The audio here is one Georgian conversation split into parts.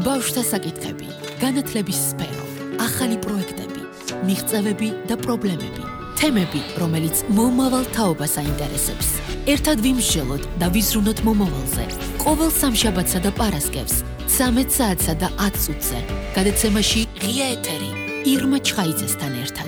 ბავშვთა საკითხები, განათლების სფერო, ახალი პროექტები, მიღწევები და პრობლემები, თემები, რომელიც მომავალ თაობას აინტერესებს. ერთად ვიმსჯელოთ და ვიზრუნოთ მომავალზე. ყოველ სამშაბათსა და პარასკევს 13 საათსა და 10 წუთზე. გადაცემაში ღია ეთერი ირმა ჩხაიძესთან ერთად.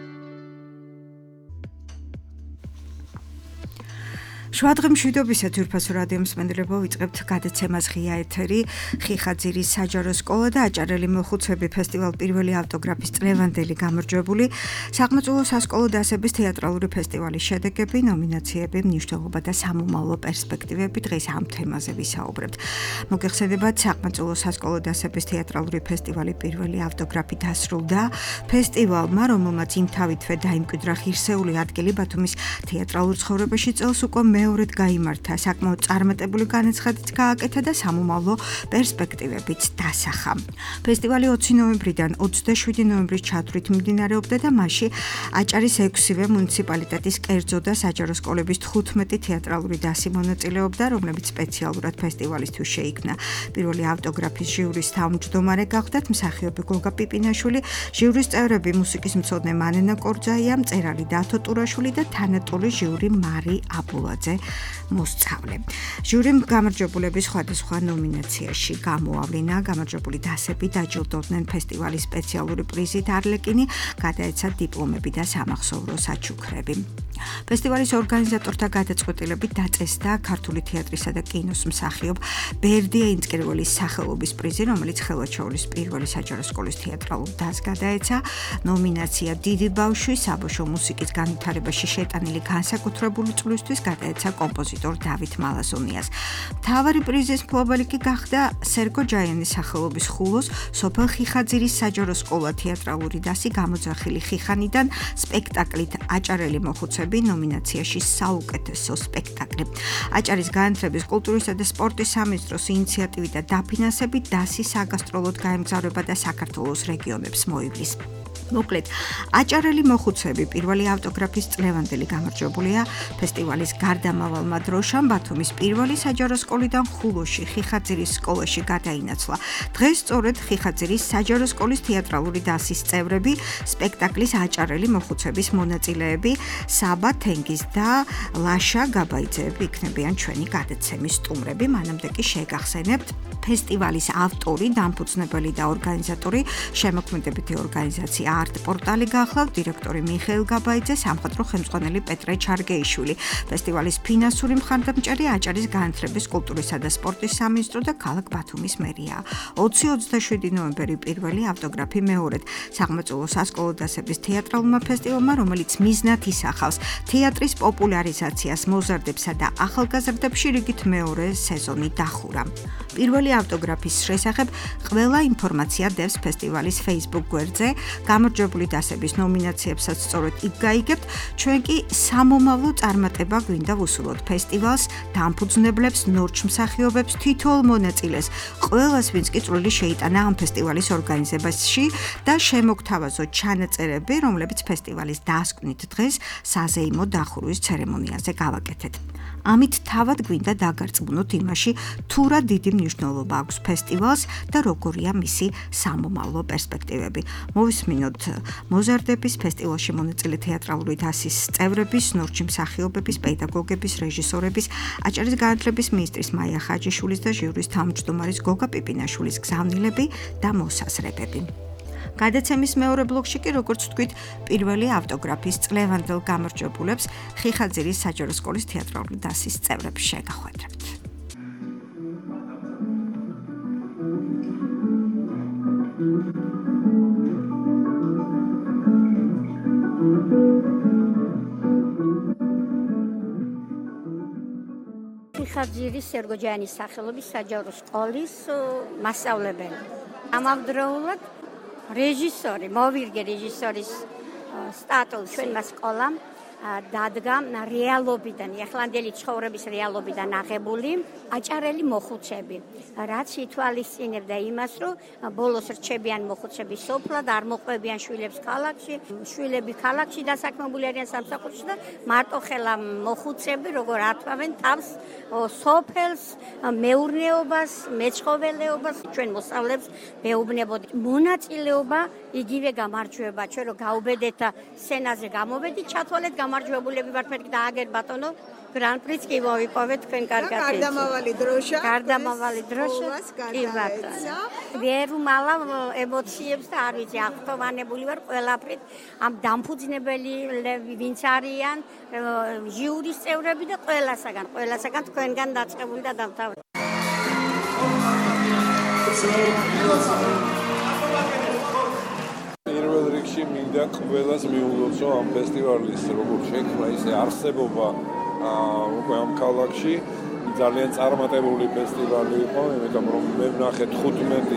შვადღე მშვიდობისა თურფასო რადიო მსმენელებო, ვიწყებთ გადაცემას ღია ეთერი, ხიხაძირის საჯარო სკოლა და აჭარელი მოხუცები ფესტივალ პირველი ავტოგრაფის წლევანდელი გამარჯვებული, საყმაწვილო სასკოლო დასების თეატრალური ფესტივალის შედეგები, ნომინაციები, მნიშვნელობა და სამომავლო პერსპექტივები. დღეს ამ თემაზე ვისაუბრებთ. მოგეხსენებათ, საყმაწვილო სასკოლო დასების თეატრალური ფესტივალი პირველი ავტოგრაფი დასრულდა. ფესტივალმა, რომელმაც იმთავითვე დაიმკვიდრა ღირსეული ადგილი ბათუმის თეატრალურ ცხოვრებაში, წელს უკვე მეორედ გაიმართა, საკმაოდ წარმატებული განაცხადიც გააკეთა და სამომავლო პერსპექტივებიც დასახა. ფესტივალი 20 ნოემბრიდან 27 ნოემბრის ჩათვლით მიმდინარეობდა და მასში აჭარის 6-ვე მუნიციპალიტეტის კერძო და საჯარო სკოლების 15 თეატრალური დასი მონაწილეობდა, რომლებიც სპეციალურად ფესტივალისთვის შეიქმნა. პირველი ავტოგრაფის ჟიურის თავმჯდომარე გახდათ მსახიობი გოგა პიპინაშვილი, ჟიურის წევრები მუსიკის მცოდნე მანენა კორძაია, მწერალი დათო ტურაშვილი და თანატოლი ჟიური მარი აბულაძე მოსწავლე. ჟიურიმ გამარჯვებულების სხვადასხვა ნომინაციაში გამოავლინა. გამარჯვებული დასები დაჯილდოვდნენ ფესტივალის სპეციალური პრიზით არლეკინი, გადაეცა დიპლომები და სამახსოვრო საჩუქრები. ფესტივალის ორგანიზატორთა გადაწყვეტილებით დაწესდა ქართული თეატრისა და კინოს მსახიობ ბერდია ინწკრიველის სახელობის პრიზი, რომელიც ხელვაჩაურის პირველი საჯარო სკოლის თეატრალურ დასს გადაეცა. ნომინაცია დიდი ბავშვი საბავშვო მუსიკის განვითარებაში შეტანილი განსაკუთრებული წვლისთვის გადაეცა კომპოზიტორ დავით მალაზონიას. მთავარი პრიზის მფლობელი კი გახდა სერგო ჯაიანის სახელობის ხულოს სოფელ ხიხაძირის საჯარო სკოლა თეატრალური დასი გამოძახილი ხიხანიდან სპექტაკლით აჭარელი მოხუცები ნომინაციაში საუკეთესო სპექტაკლი. აჭარის განათლების, კულტურისა და სპორტის სამინისტროს ინიციატივით და დაფინანსებით დასი საგასტროლოდ გაემგზავრება და საქართველოს რეგიონებს მოივლის. მოკლედ, აჭარელი მოხუცები პირველი ავტოგრაფის წლევანდელი გამარჯვებულია. ფესტივალის გარდამავალმა დროშამ ბათუმის პირველი საჯარო სკოლიდან ხულოში ხიხაძირის სკოლაში გადაინაცვლა. დღეს სწორედ ხიხაძირის საჯარო სკოლის თეატრალური დასის წევრები, სპექტაკლის აჭარელი მოხუცების მონაწილეები, საბა თენგიზ და ლაშა გაბაიძეები იქნებიან ჩვენი გადაცემის სტუმრები. მანამდე კი შეგახსენებთ, ფესტივალის ავტორი, დამფუძნებელი და ორგანიზატორი შემოქმედებითი ორგანიზაცია არტ პორტალი გახლავთ, დირექტორი მიხეილ გაბაიძე, სამხატვრო ხელმძღვანელი პეტრე ჩარგეიშვილი. ფესტივალის ფინანსური მხარდამჭერი აჭარის განათლების, კულტურისა და სპორტის სამინისტრო და ქალაქ ბათუმის მერია. 20-27 ნოემბერი პირველი ავტოგრაფი მეორედ საყმაწვილო სასკოლო დასების თეატრალურმა ფესტივალმა, რომელიც მიზნად ისახავს თეატრის პოპულარიზაციას მოზარდებსა და ახალგაზრდებში, რიგით მეორე სეზონი დახურა. პირველი ავტოგრაფის შესახებ ყველა ინფორმაცია დევს ფესტივალის Facebook გვერდზე. გამარჯვებული დასების ნომინაციებსაც სწორედ იქ გაიგებთ. ჩვენ კი სამომავლო წარმატება გვინდა ვუსურვოთ ფესტივალს, დამფუძნებლებს, ნორჩ მსახიობებს, თითოეულ მონაწილეს, ყველას, ვინც კი წვლილი შეიტანა ამ ფესტივალის ორგანიზებაში და შემოგთავაზოთ ჩანაწერები, რომლებიც ფესტივალის დასკვნით დღეს საზეიმო დახურვის ცერემონიაზე გავაკეთეთ. ამით თავად გვინდა დაგარწმუნოთ იმაში, თუ რა დიდი მნიშვნელობა აქვს ფესტივალს და როგორია მისი სამომავლო პერსპექტივები. მოვისმინოთ მოზარდების, ფესტივალში მონაწილე თეატრალური დასის წევრების, ნორჩი მსახიობების, პედაგოგების, რეჟისორების, აჭარის განათლების მინისტრის მაია ხაჯიშვილის და ჟიურის თავმჯდომარის გოგა პიპინაშვილის გზავნილები და მოსაზრებები. გადაცემის მეორე ბლოკში კი, როგორც ვთქვით, პირველი ავტოგრაფის წლევანდელ გამარჯვებულებს ხიხაძირის საჯარო სკოლის თეატრალური დასის წევრებს შეგახვედრებთ. ხიხაძირის სერგო ჯაიანის სახელობის საჯარო სკოლის მასწავლებელი. ამავდროულად რეჟისორი, მოვირგე რეჟისორის სტატუსი ჩვენმა სკოლამ დადგა რეალობიდან, ახლანდელი ცხოვრების რეალობიდან აღებული აჭარელი მოხუცები, რაც ითვალისწინებდა იმას, რომ ბოლოს რჩებიან მოხუცები სოფლად, არ მოყვებიან შვილებს ქალაქში, შვილები ქალაქში დასაქმებული არიან სამსახურში და მარტო ხელა მოხუცები როგორ ათვავენ თავს სოფელს, მეურნეობას, მეცხოველეობას, ჩვენ მოსავლებს მეუბნებოდი. მონაწილეობა იგივე გამარჯვება, ჩვენ რომ გაუბედეთ და სცენაზე გამოვედით, ჩათვალეთ გამარჯვებულები ვართ, მეთქი და აგერ ბატონო გრან-პრიც კი მოვიპოვეთ თქვენ კარგად. გარდამავალი დროშა. გარდამავალი დროშა. კი ბატონო. ვერ უმალავ ემოციებს და არ ვიცი, აღფრთოვანებული ვარ ყველაფრით. ამ დამფუძნებელები ვინც არიან, ჟიურის წევრები და ყველასაგან თქვენგან დაწყებული და დამთავრებული. პირველ რიგში მინდა ყველას მიულოცო ამ ფესტივალის როგორც შექმნა, ისე არსებობა უკვე ამ ქალაქში ძალიან წარმატებული ფესტივალი იყო, იმიტომ რომ მე ვნახე 15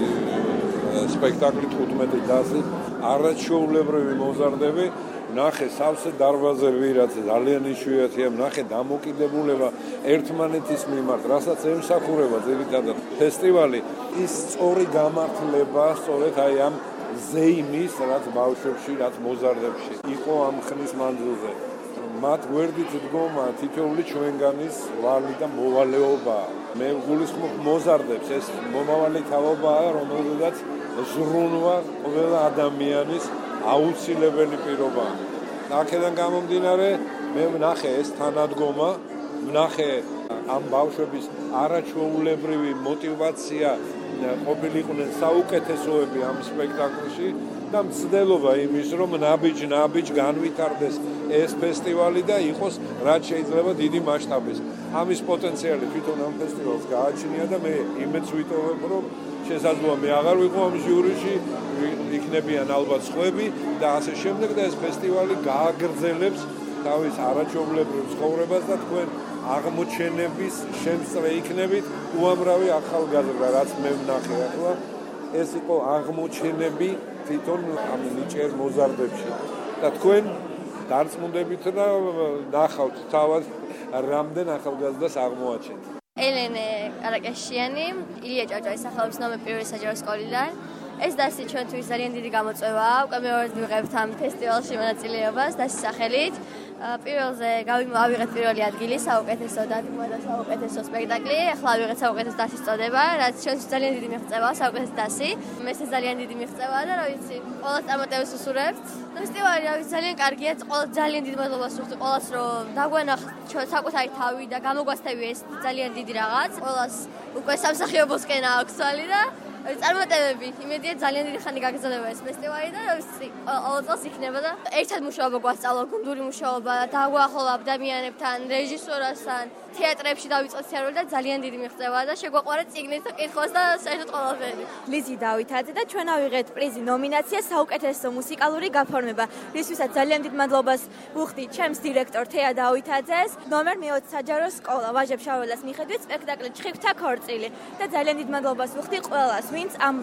სპექტაკლი 15 დასი, არაჩვეულებრივი მოზარდები, ვნახე სავსე დარბაზები, რაც ძალიან იშვიათია, ვნახე დამოკიდებულება ერთმანეთის მიმართ, რასაც ემსახურება ძირითადად ფესტივალი, ის სწორი გამართლება, სწორედ აი ამ ზეიმის, რაც ბავშვებში, რაც მოზარდებში იყო ამ ხნის მანძილზე. მათ გვერდით დგომა თითოეული ჩვენგანის ვალი და მოვალეობა. მე გულისხმობ მოზარდებს, ეს მომავალი თაობაა, რომელზედაც ზრუნვა ყველა ადამიანის აუცილებელი პირობაა. აქედან გამომდინარე, მე ვნახე ეს თანადგომა, ვნახე ამ ბავშვების არაჩვეულებრივი мотиваცია ყოფილიყვნენ საუკეთესოები ამ სპექტაკლში და მცდელობა იმის, რომ ნაბიჯ განვითარდეს ეს ფესტივალი და იყოს რაც შეიძლება დიდი მასშტაბის. ამის პოტენციალი თვითონ ამ ფესტივალს გააჩნია და მე იმედს ვიტოვებ, რომ შესაძლოა მე აღარ ვიყო ამ ჟიურიში, იქნებიან ალბათ სხვები და ასე შემდეგ და ეს ფესტივალი გააგრძელებს თავის არაჩვეულებრივ ცხოვრებას და თქვენ აღმოჩენების შემსწრე იქნებით უამრავი ახალგაზრდა, რაც მე ვნახე ახლა, ეს იყო აღმოჩენები თვითონ ამ ნიჭიერ მოზარდებში. და თქვენ დარწმუნდებით და ნახავთ თავად რამდენ ახალგაზრდას აღმოაჩენთ. ელენე კარაკაშიანი, ილია ჭავჭავაძის სახელობის ნომერ პირველი საჯარო სკოლიდან. ეს დასი ჩვენთვის ძალიან დიდი გამოწვევაა. უკვე მეორედ ვიღებთ ამ ფესტივალში მონაწილეობას დასის სახელით. პირველზე ავიღეთ პირველი ადგილი საუკეთესო დადგმა და საუკეთესო სპექტაკლი. ახლა ავიღეთ საუკეთესო დასის წოდება, რაც ჩვენთვის ძალიან დიდი მიღწევაა, საუკეთესო დასი. მესეც ძალიან დიდი მიღწევაა და რა ვიცი, ყველა წარმატებას უსურვებთ. ფესტივალი რა ვიცი ძალიან კარგია, ყველა ძალიან დიდ მადლობას ვუხდი ყველას, რომ დაგვენახა ჩვენ საკუთარი თავი და გამოგვასწევი ეს ძალიან დიდი რაღაც. ყველას უკვე სამსახიობოსკენ აქვს თვალი და წარმატებები. იმედია ძალიან დიდი ხანი გაგრძელდება ეს ფესტივალი და ყოველ წელს იქნება და ერთად მუშაობა გვასწავლა, გუნდური მუშაობა, დაგვაახლოვა ადამიანებთან, რეჟისორასთან, თეატრებში დავიწყეთ სერიალი და ძალიან დიდი მიღწევაა და შეგვაყვარა წიგნით და კითხვას და საერთოდ ყველაფერი. ლიზი დავითაძე და ჩვენ ავიღეთ პრიზი ნომინაცია საუკეთესო მუსიკალური გაფორმება. რისთვისაც ძალიან დიდ მადლობას ვუხდი ჩემს დირექტორ თეა დავითაძეს, ნომერ მე-20 საჯარო სკოლა ვაჟებ შაველას მიხედვით სპექტაკლი ჩხიკვთა ქორწილი და ძალიან დიდ მადლობას ვუხდი ყველას, ვინც ამ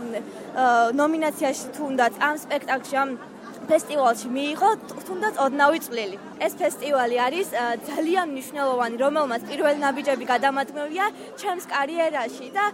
ნომინაციაში თუნდაც ამ სპექტაკლში ამ ფესტივალში მიიღო თუნდაც ოდნავი წვლილი. ეს ფესტივალი არის ძალიან მნიშვნელოვანი, რომელმაც პირველი ნაბიჯები გადამადგმულია ჩემს კარიერაში და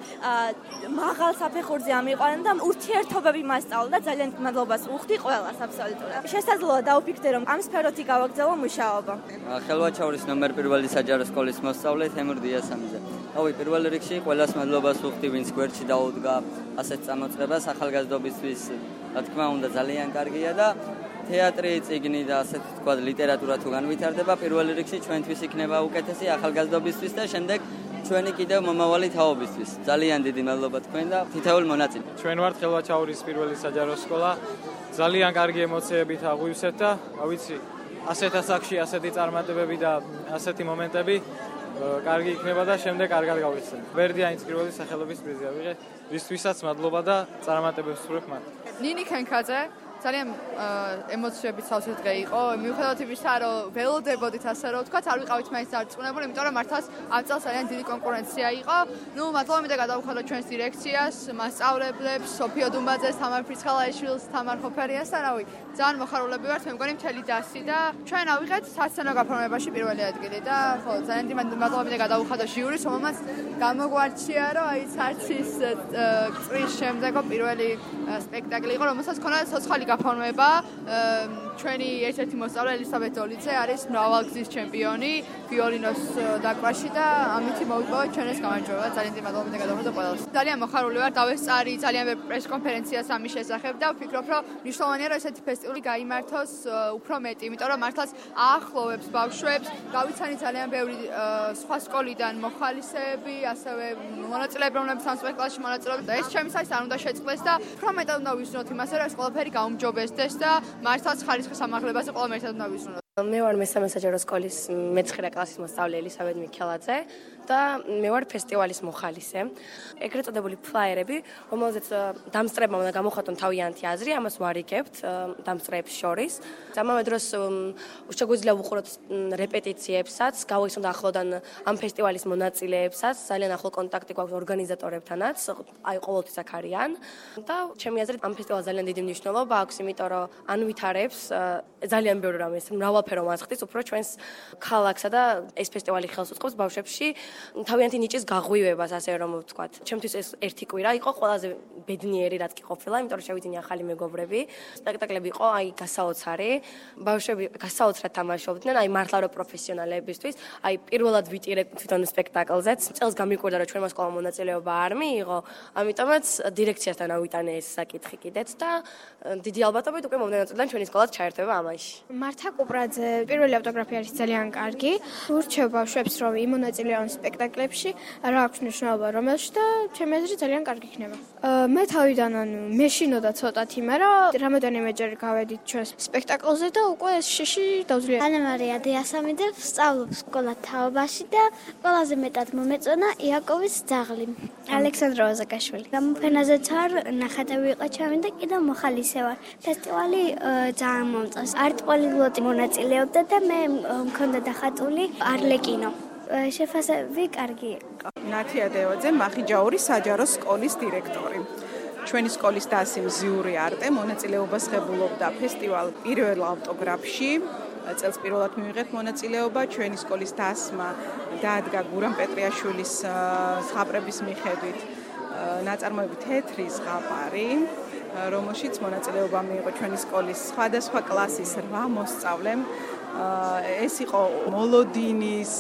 მაღალ საფეხურზე ამიყვანა და ურთიერთობები მასწავლა და ძალიან მადლობას ვუხდი ყველას აბსოლუტურად. შესაძლოა დავფიქრდე, რომ ამ სფეროთი გავაგრძელო მუშაობა. ხელვაჩაურის ნომერ პირველი საჯარო სკოლის მოსწავლე თემურ დიასამიძე. თავი პირველ რიგში ყველას მადლობას ვუხდი, ვინც გვერდში დაუდგა ასეთ წამოწყებას ახალგაზრდობისთვის. რა თქმა უნდა ძალიან კარგია და თეატრი, წიგნი და ასეთ თქვა ლიტერატურა თუ განვითარდება, პირველ რიგში ჩვენთვის იქნება უკეთესი ახალგაზრდობისთვის და შემდეგ ჩვენი კიდევ მომავალი თაობისთვის. ძალიან დიდი მადლობა თქვენ და თითოეულ მონაწილე. ჩვენ ვართ ხელვაჩაურის პირველი საჯარო სკოლა. ძალიან კარგი ემოციებით აღვივსეთ და რა ვიცი, ასეთ ასაკში ასეთი წარმატებები და ასეთი მომენტები კარგი იქნება და შემდეგ კარგად გავიხსენებთ. ვერდიანის პირველი სახელობის პრიზი ავიღე, რისთვისაც მადლობა და წარმატებებს ვსურვებ მათ. ნინი ქენქაძე, ძალიან ემოციები სავსე დღე იყო. მიუხედავად იმისა, რომ ველოდებოდით ასე რომ ვთქვათ, არ ვიყავით მაინც დარწმუნებული, იმიტომ რომ მართლაც ამ წელს ძალიან დიდი კონკურენცია იყო. მადლობა მინდა გადავუხადოთ ჩვენს დირექციას, მასწავლებლებს, სოფიო დუმბაძეს, თამარ ფრიცხალაიშვილს, თამარ ხოფერიას და რავი, ძალიან მოხარულები ვართ, მე მგონი მთელი დასი და ჩვენ ავიღეთ სასცენო გაფორმებაში პირველი ადგილი და ხო, ძალიან დიდი მადლობა მინდა გადავუხადოთ ჟიურის, რომელმაც გამოგვარჩია, რომ აი ცარცის წრის შემდეგო პირველი სპექტაკლი იყო, რომელსაც ჰქონდა ცოცხალი გაფორმება. ჩვენი ერთ-ერთი მოსწავლე ელისაბედ დოლიძე არის მრავალგზის ჩემპიონი ვიოლინოს დაკვაში და ამით მოვიპოვეთ ჩვენ ეს გამარჯვება. ძალიან დიდი მადლობა მინდა გადავუხადოთ ყველას. ძალიან მოხარული ვარ, დავესწარი ძალიან ბევრ პრესკონფერენციას ამის შესახებ და ვფიქრობ, რომ მნიშვნელოვანია, რომ ესეთი ფესტივალი გაიმართოს უფრო მეტი, იმიტომ რომ მართლაც აახლოვებს ბავშვებს, გავიცანი ძალიან ბევრი სხვა სკოლიდან მოხალისეები, ასევე მონაწილეები, რომლებიც ამ სპექტაკლში მონაწილეობენ და ეს ჩემისათვის არ უნდა შეწყდეს და უფრო მეტად უნდა ვიზრუნოთ იმასე, რომ ეს ყველაფერი გაუმჯობესდეს და მართლაც ხარისხის ამაღლებაზე ყველამ ერთად უნდა ვიზრუნოთ. მე ვარ მესამე საჯარო სკოლის მე-9 კლასის მოსწავლე ელისაბედ მიქელაძე და მე ვარ ფესტივალის მოხალისე. ეგრეთ წოდებული ფლაიერები, რომელზეც დამსწრეებმა უნდა გამოხატონ თავიანთი აზრი, ამას ვარიგებთ დამსწრეებს შორის. ამავე დროს შეგვიძლია ვუყუროთ რეპეტიციებსაც, გავიხსნათ ახლოდან ამ ფესტივალის მონაწილეებსაც, ძალიან ახლო კონტაქტი გვაქვს ორგანიზატორებთანაც, აი ყოველთვის აქ არიან და ჩემი აზრით ამ ფესტივალს ძალიან დიდი მნიშვნელობა აქვს, იმიტომ რომ ანვითარებს ძალიან ბევრ რამეს, მრავალფერო მასხდის უფრო ჩვენს ქალაქსა და ეს ფესტივალი ხელს უწყობს ბავშვებში თავიანთი ნიჭის გაღვივებას, ასე რომ ვთქვათ. ჩემთვის ეს ერთი კვირა იყო ყველაზე ბედნიერი, რაც კი ყოფილა, იმიტომ რომ შევიძინე ახალი მეგობრები. სპექტაკლები იყო აი გასაოცარი. ბავშვები გასაოცრად თამაშობდნენ, აი მართლა რომ პროფესიონალებისთვის. აი პირველად ვიტირე თვითონ სპექტაკლზეც. წელს გამიკვირდა რომ ჩვენმა სკოლამ მონაწილეობა არ მიიღო, ამიტომაც დირექციასთან ავიტანე ეს საკითხი კიდეც და დიდი ალბათობით უკვე მომდევნო წლიდან ჩვენი სკოლაც ჩაერთვება ამაში. მართა კუპრაძე, პირველი ავტოგრაფი არის ძალიან კარგი. ურჩევ ბავშვებს რომ იმონაწილეონ სპექტაკლებში, რა აქვს მნიშვნელობა რომელში და ჩემი აზრით ძალიან კარგი იქნება. მე თავიდან მეშინოდა ცოტათი, მაგრამ რამოდენიმეჯერ გავედით ჩვენს სპექტაკლზე და უკვე ეს შიში დავძლია. ანა მარია დიასამიდე ვსწავლობ სკოლა თაობაში და ყველაზე მეტად მომეწონა იაკოვის ძაღლი. ალექსანდრე ოზაკაშვილი. გამოფენაზეც არ ნახატები იყო ჩემი და კიდევ მოხალისე ვარ. ფესტივალი ძალიან მომწონს. არტ პოლიგლოტი მონაწილეობდა და მე მქონდა დახატული არლეკინო. შეფასები კარგი იყო. ნათია დევაძე, მახიჯაურის საჯარო სკოლის დირექტორი. ჩვენი სკოლის დასი მზიური არტე მონაწილეობას ღებულობდა ფესტივალ პირველ ავტოგრაფში. წელს პირველად მივიღეთ მონაწილეობა. ჩვენი სკოლის დასმა დაადგა გურამ პეტრიაშვილის ზღაპრების მიხედვით ნაწარმოები თეთრი ზღაპარი, რომელშიც მონაწილეობა მიიღო ჩვენი სკოლის სხვადასხვა კლასის 8 მოსწავლემ. ეს იყო მოლოდინის,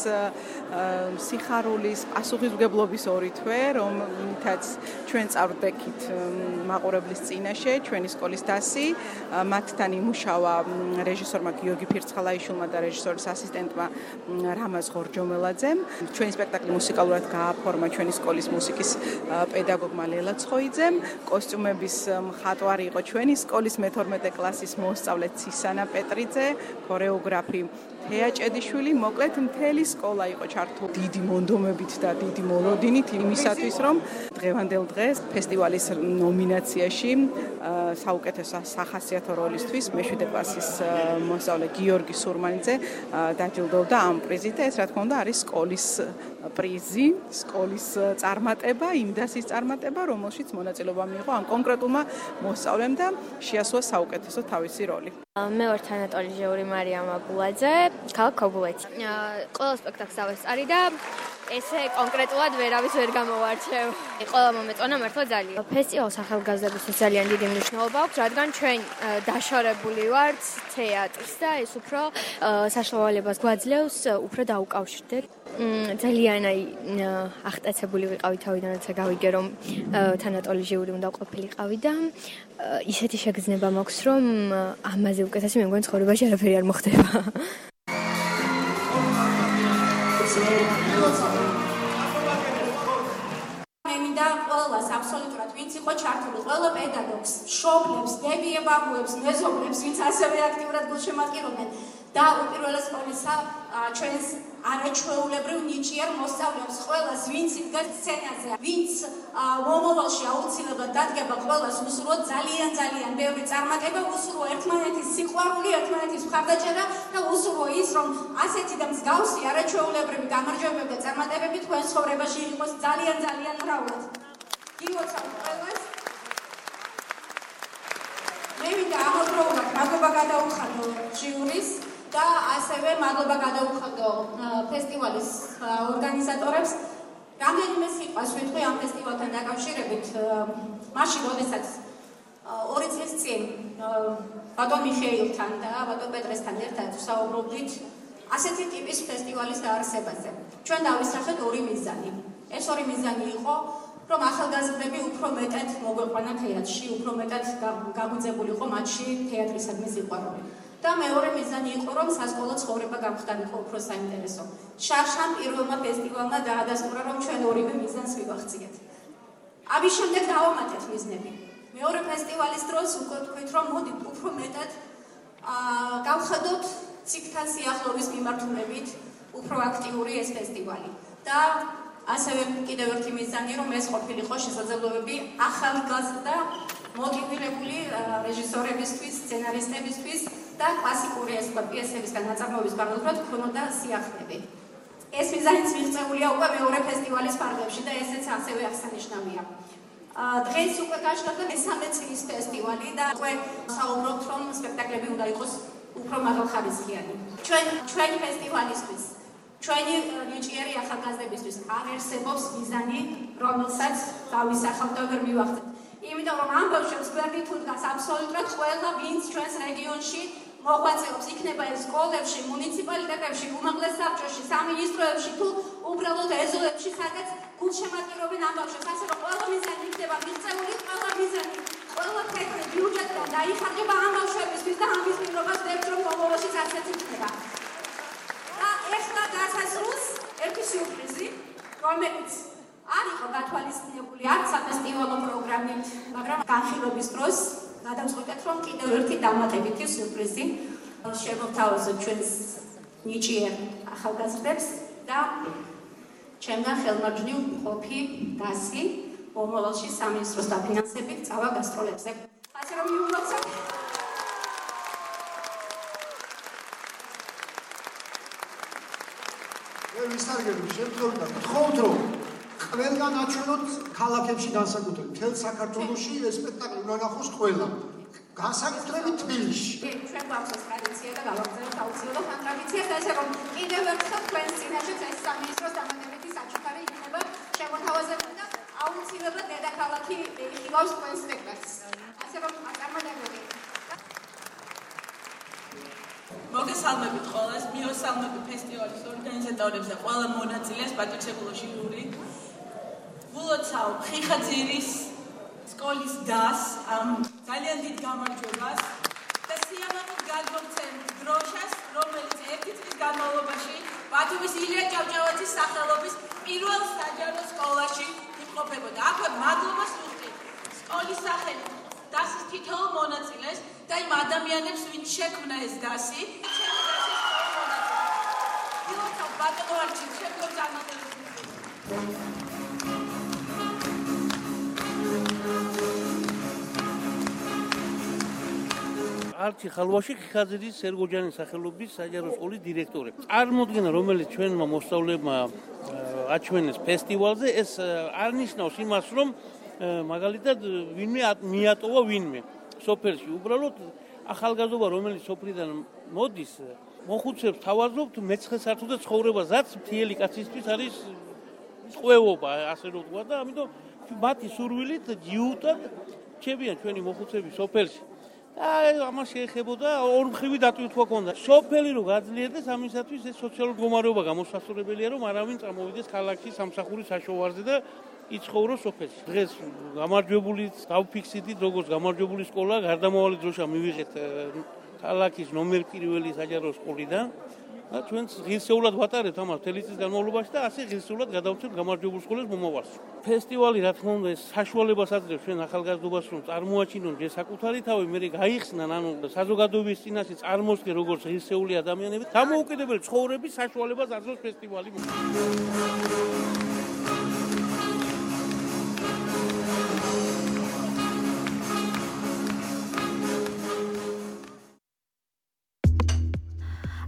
სიხარულის, პასუხისმგებლობის ორი თვე, რომელთაც ჩვენ წარვდექით მაყურებლის წინაშე, ჩვენი სკოლის დასი. მათთან იმუშავა რეჟისორმა გიორგი ფირცხალაიშვილმა და რეჟისორის ასისტენტმა რამაზ ღორჯომელაძემ. ჩვენი სპექტაკლი მუსიკალურად გააფორმა ჩვენი სკოლის მუსიკის პედაგოგმა ლელა ცხოიძემ. კოსტიუმების მხატვარი იყო ჩვენი სკოლის მე-12 კლასის მოსწავლე ცისანა პეტრიძე, ქორეოგრაფი თეა ჭედიშვილი. მოკლედ მთელი სკოლა იყო ჩართული დიდი მონდომებით და დიდი მოლოდინით იმისათვის, რომ დღევანდელ დღეს ფესტივალის ნომინაციაში საუკეთესო სახასიათო როლისთვის მე-7 კლასის მოსწავლე გიორგი სურმანიძე დაჯილდოვდა ამ პრიზით და ეს რა თქმა უნდა არის სკოლის პრიზი, სკოლის წარმატება, იმ დასის წარმატება, რომელშიც მონაწილეობა მიიღო ამ კონკრეტულმა მოსწავლემ და შეასრულა საუკეთესო თავისი როლი. მე ვარ თანატოლი ჟიური მარიამ აბულაძე, ქალაქ ქობულეთში. ყველა სპექტაკლს დავესწარი და ესე კონკრეტულად ვერავის ვერ გამოვარჩევ. ყველა მომეწონა მართლა ძალიან. ფესტივალს ახალგაზრდებისთვის ძალიან დიდი მნიშვნელობა აქვს, რადგან ჩვენ დაშორებული ვართ თეატრის და ეს უფრო საშუალებას გვაძლევს უფრო დაუკავშირდეთ. ძალიან ახტაცებული ვიყავი თავიდან, როცა გავიგე რომ თანატოლი ჟიური უნდა ყოფილიყავი და ისეთი შეგრძნება მაქვს რომ ამაზე უკეთესი მე მგონი ცხოვრებაში არაფერი არ მოხდება. მე მინდა ყველას აბსოლუტურად ვინც იყო ჩართული, ყველა პედაგოგს, მშობლებს, დებიებაბუებს, მეზობლებს, ვინც ასევე აქტიურად გულშემატკივრობდნენ და უპირველეს ყოვლისა ჩვენს არაჩვეულებრივ ნიჭიერ მოსწავლეებს ყველას, ვინც იდგა სცენაზე, ვინც მომავალში აუცილებლად დადგება ყველას უსურვოთ ძალიან ბევრი წარმატება, უსურვო ერთმანეთის სიყვარული, ერთმანეთის მხარდაჭერა და უსურვო ის, რომ ასეთი და მსგავსი არაჩვეულებრივი გამარჯვებები და წარმატებები თქვენ ცხოვრებაში იყოს ძალიან მრავლად. გილოცავ ყველას. მე მინდა ამავდროულად მადლობა გადაუხადო ჟიურის და ასევე მადლობა გადაუხადო ფესტივალის ორგანიზატორებს. რამდენიმე სიტყვას ვიტყვი ამ ფესტივალთან დაკავშირებით. მაშინ, როდესაც 2 წლის წინ ბატონ მიხეილთან და ბატონ პეტრესთან ერთად ვსაუბრობდით ასეთი ტიპის ფესტივალის დაარსებაზე. ჩვენ დავისახეთ 2 მიზანი. ეს 2 მიზანი იყო, რომ ახალგაზრდები უფრო მეტად მოგვეყვანა თეატრში, უფრო მეტად გაგვიძებულიყო მათში თეატრისადმი სიყვარული. და მეორე მიზანი იყო, რომ სასკოლო ცხოვრება გამხდარიყო უფრო საინტერესო. შარშან პირველმა ფესტივალმა დაადასტურა, რომ ჩვენ 2 მიზანს ვივახციეთ. ამის შემდეგ დავამატეთ მიზნები. მეორე ფესტივალის დროს უკვე თქვით, რომ მოდით უფრო მეტად გავხადოთ ციგთან სიახლოვის მიმართულებით უფრო აქტიური ეს ფესტივალი. და ასევე კიდევ ერთი მიზანი, რომ ეს ყოფილიყო შესაძლებლობები ახალგაზრდა მოტივირებული რეჟისორებისთვის, სცენარისტებისთვის და კლასიკური პიესებისგან ნაწარმოების განყოფილებით ქონოდა სიახლეები. ეს მიზანიც მიღწეულია უკვე მეორე ფესტივალის ფარგლებში და ესეც ასევე აღსანიშნავია. დღეს უკვე გაჩნდა მესამე წლის ფესტივალი და უკვე საუბრობთ, რომ სპექტაკლები უნდა იყოს უფრო მაღალხარისხიანი. ჩვენი ფესტივალისთვის, ჩვენი ნიჭიერი ახალგაზრდებისთვის არ არსებობს მიზანი, რომელსაც დავისახავთ და ვერ მივახცეთ. იმიტომ რომ ამ ბავშვებს გვერდით უდგას აბსოლუტურად ყველა, ვინც ჩვენს რეგიონში მოღვაწეობს, იქნება ეს სკოლებში, მუნიციპალიტეტებში, უმაღლეს საბჭოში, სამინისტროებში თუ უბრალოდ ეზოებში, სადაც გულშემატკივრობენ ამ ბავშვებს. ასე რომ ყველა მიზანი იქნება მიღწეული, ყველა მიზანი, ყველა ფეხი ბიუჯეტიდან დაიხარჯება ამ ბავშვებისთვის და ამის პირობას ვდებთ, რომ მომავალშიც ასეც იქნება. და ეხლა დასასრულს ერთი სიურპრიზი, რომელიც არ იყო გათვალისწინებული არც საფესტივალო პროგრამით, მაგრამ განხილვის დროს გადავწყვიტეთ, რომ კიდევ ერთი დამატებითი სიურპრიზი შემოვთავაზოთ ჩვენს ნიჭიერ ახალგაზრდებს და ჩემგან ხელმარჯვნივ მყოფი დასი მომავალში სამინისტროს დაფინანსებით წავა გასტროლებზე. ასე რომ მიულოცავ. ვისარგებლო შემდგომიდან გთხოვთ, რომ ყველგან აჩვენოთ ქალაქებში განსაკუთრებით მთელ საქართველოში ეს სპექტაკლი უნდა ნახოს ყველა. განსაკუთრებით თბილისში. ჩვენ გვაქვს ეს ტრადიცია და გავაგზავნოთ აუცილებლად ამ ტრადიციას, ასე რომ კიდევ ერთხელ თქვენს წინაშეც ეს სამინისტროს დამატებითი საჩუქარი იქნება შემოთავაზებული და აუცილებლად დედაქალაქი იღავს თქვენს სპექტაკლს. ასე რომ წარმატებები. მოგესალმებით ყველას, მიესალმები ფესტივალის ორგანიზატორებს და ყველა მონაწილეს, პატივცემულო ჟიური. ულოცავ ხიხაძირის სკოლის დას ძალიან დიდ გამარჯვებას და სიამოვნებით გადმოგცემ დროშას, რომელიც 1 წლის განმავლობაში ბათუმის ილია ჭავჭავაძის სახელობის პირველ საჯარო სკოლაში იმყოფებოდა. აქვე მადლობას ვუხდით სკოლის სახელით დასის თითოეულ მონაწილეს და იმ ადამიანებს, ვინც შექმნა ეს დასი. ულოცავ ბატონო არჩილ, შეგვიძლია წარმატებები. არჩი ხალვაში ხიხაძირის სერგოჯანის სახელობის საჯარო სკოლის დირექტორი. წარმოდგენა, რომელიც ჩვენმა მოსწავლეებმა აჩვენეს ფესტივალზე, ეს არ ნიშნავს იმას, რომ მაგალითად ვინმე მიატოვა ვინმე სოფელში. უბრალოდ ახალგაზრდობა, რომელიც სოფლიდან მოდის, მოხუცებს თავაზობთ მეცხრე სართულზე ცხოვრებას, რაც მთიელი კაცისთვის არის წვეობა, ასე რომ ვთქვა და ამიტომ მათი სურვილით ჯიუტად ჩებიან ჩვენი მოხუცები სოფელში. ამას შეეხებოდა ორმხრივი დატვირთვა ჰქონდა. სოფელი რო გაძლიერდეს, ამისათვის ეს სოციალური მდგომარეობა გამოსასწორებელია, რომ არავინ წამოვიდეს ქალაქში სამსახურის საშოვარზე და იცხოვროს სოფელში. დღეს გამარჯვებული დავფიქსირდით, როგორც გამარჯვებული სკოლა, გარდამავალი დროშა მივიღეთ ქალაქის ნომერ 1 საჯარო სკოლიდან. და ჩვენც ღირსეულად ვატარებთ ამას მთელი წლის განმავლობაში და ასე ღირსეულად გადავწევთ გამარჯვებულ სკოლას მომავალს. ფესტივალი, რა თქმა უნდა, ეს საშუალებას აძლევს ჩვენ ახალგაზრდობას, რომ წარმოაჩინონ საკუთარი თავი, მე გაიხსნან, ანუ საზოგადოების წინაშე წარმოსდგენ როგორც ღირსეული ადამიანები, დამოუკიდებელი ცხოვრების საშუალებას აძლევს ფესტივალი.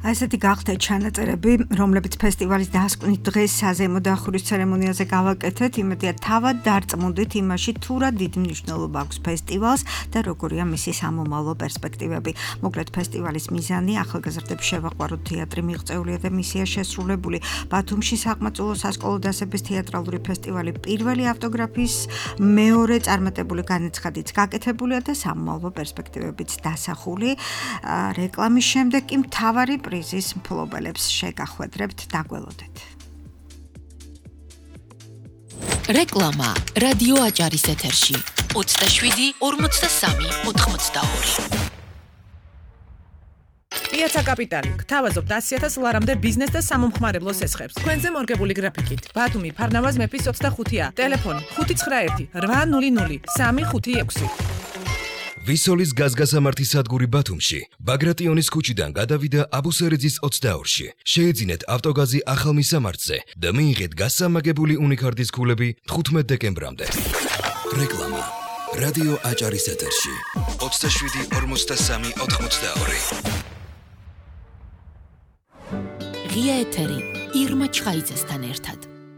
ასეთი გახდა ჩანაწერები, რომლებიც ფესტივალის დასკვნით დღეს საზეიმო დახურვის ცერემონიაზე გავაკეთეთ, იმედია თავად დარწმუნდით იმაში, თუ რა დიდი მნიშვნელობა აქვს ფესტივალს და როგორია მისი სამომავლო პერსპექტივები. მოკლედ ფესტივალის მიზანი ახალგაზრდებს შევაყვაროთ თეატრი მიღწეულია და მისია შესრულებული. ბათუმში საყმაწვილო სასკოლო დასების თეატრალური ფესტივალი პირველი ავტოგრაფის მეორე წარმატებული განაცხადიც გაკეთებულია და სამომავლო პერსპექტივებიც დასახული. რეკლამის შემდეგ კი მთავარი პრიზის მფლობელებს შეგახვედრებთ, დაგველოდეთ. რეკლამა რადიო აჭარის ეთერში 27 43 82. იაცა კაპიტალი გთავაზობთ 100,000 ლარამდე ბიზნეს და სამომხმარებლო სესხებს. თქვენზე მორგებული გრაფიკით. ბათუმი ფარნავაზ მეფის 25-ია. ტელეფონი 591 800 356. ვისოლის გაზგასამართი სადგური ბათუმში, ბაგრატიონის ქუჩიდან გადავიდა აბუსერიძის 22-ში. შეეძინეთ ავტოგაზი ახალ მისამართზე და მიიღეთ გასამაგებული უნიკარდის ქულები 15 დეკემბრამდე. რეკლამა რადიო აჭარის ეთერში 27 43 82. ღია ეთერი ირმა ჩხაიძესთან ერთად.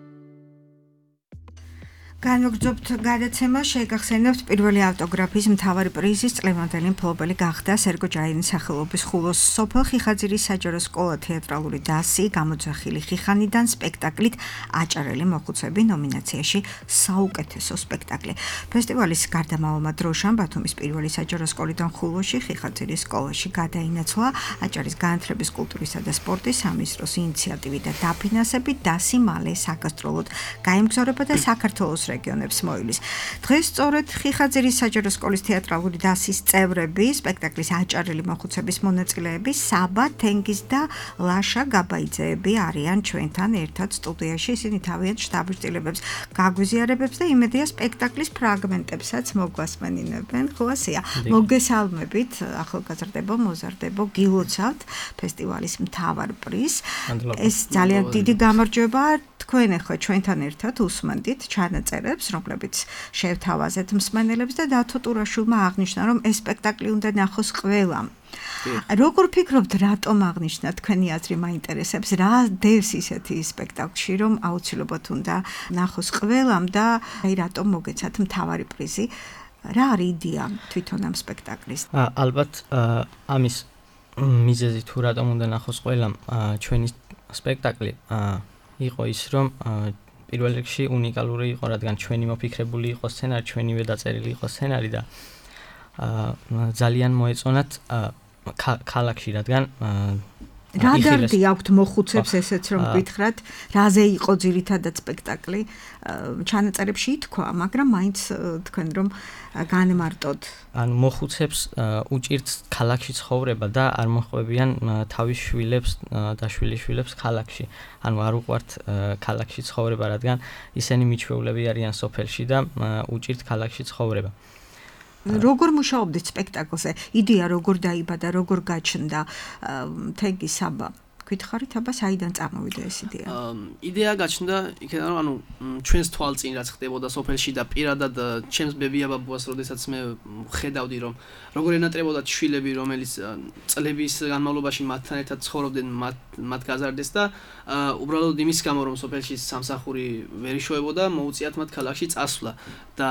განვაგრძობთ გადაცემა, შეგახსენებთ პირველი ავტოგრაფის მთავარი პრიზის წლევანდელი მფლობელი გახდა სერგო ჯაინის სახელობის ხულოს სოფელ ხიხაძირის საჯარო სკოლა თეატრალური დასი გამოძახილი ხიხანიდან სპექტაკლით აჭარელი მოხუცები ნომინაციაში საუკეთესო სპექტაკლი. ფესტივალის გარდამავალმა დროშამ ბათუმის პირველი საჯარო სკოლიდან ხულოში ხიხაძირის სკოლაში გადაინაცვლა აჭარის განათლების, კულტურისა და სპორტის სამინისტროს ინიციატივი და დაფინანსებით დასი მალე საგასტროლოდ გაემგზავრება და საქართველოს რეგიონებს მოივლის. დღეს სწორედ ხიხაძირის საჯარო სკოლის თეატრალური დასის წევრები, სპექტაკლის აჭარელი მოხუცების მონაწილეები, საბა თენგიზ და ლაშა გაბაიძეები არიან ჩვენთან ერთად სტუდიაში. ისინი თავიანთ შტაბ-შტილებებს გაგვიზიარებებს და იმედია სპექტაკლის ფრაგმენტებსაც მოგვასმენინებენ. ხო ასეა. მოგესალმებით, ახალგაზრდებო, მოზარდებო, გილოცავთ ფესტივალის მთავარ პრიზს. ეს ძალიან დიდი გამარჯვება. თქვენ ახლა ჩვენთან ერთად უსმენდით ჩანაწერებს, რომლებიც შევთავაზეთ მსმენელებს და დათო ტურაშვილმა აღნიშნა, რომ ეს სპექტაკლი უნდა ნახოს ყველამ. როგორ ფიქრობთ, რატომ აღნიშნა თქვენი აზრი მაინტერესებს, რა დევს ისეთი სპექტაკლში, რომ აუცილებლად უნდა ნახოს ყველამ და აი რატომ მოგეცათ მთავარი პრიზი? რა არის იდეა თვითონ ამ სპექტაკლის? ალბათ ამის მიზეზი თუ რატომ უნდა ნახოს ყველამ ჩვენი სპექტაკლი იყო ის, რომ პირველ რიგში უნიკალური იყო, რადგან ჩვენი მოფიქრებული იყო სცენარი, ჩვენივე დაწერილი იყო სცენარი და ძალიან მოეწონათ ქალაქში, რადგან რა დარდი აქვთ მოხუცებს ესეც რომ გითხრათ, რაზე იყო ძირითადად სპექტაკლი? ჩანაწერებში ითქვა, მაგრამ მაინც თქვენ რომ განმარტოთ. ანუ მოხუცებს უჭირთ ქალაქში ცხოვრება და არ მოხვებიან თავის შვილებს და შვილიშვილებს ქალაქში. ანუ არ უყვართ ქალაქში ცხოვრება, რადგან ისინი მიჩვეულები არიან სოფელში და უჭირთ ქალაქში ცხოვრება. როგორ მუშაობდით სპექტაკლზე? იდეა როგორ დაიბადა, როგორ გაჩნდა? თენგი საბა გითხარით, აბა საიდან წამოვიდა ეს იდეა? იდეა გაჩნდა იქიდან, რომ ანუ ჩვენს თვალწინ რაც ხდებოდა სოფელში და პირადად ჩემს ბებია ბაბუას, როდესაც მე ხედავდი, რომ როგორ ენატრებოდა შვილები, რომელიც წლების განმავლობაში მათთან ერთად ცხოვრობდნენ, მათ გაზარდეს და უბრალოდ იმის გამო, რომ სოფელში სამსახური ვერ იშოვებოდა, მოუწიათ მათ ქალაქში წასვლა და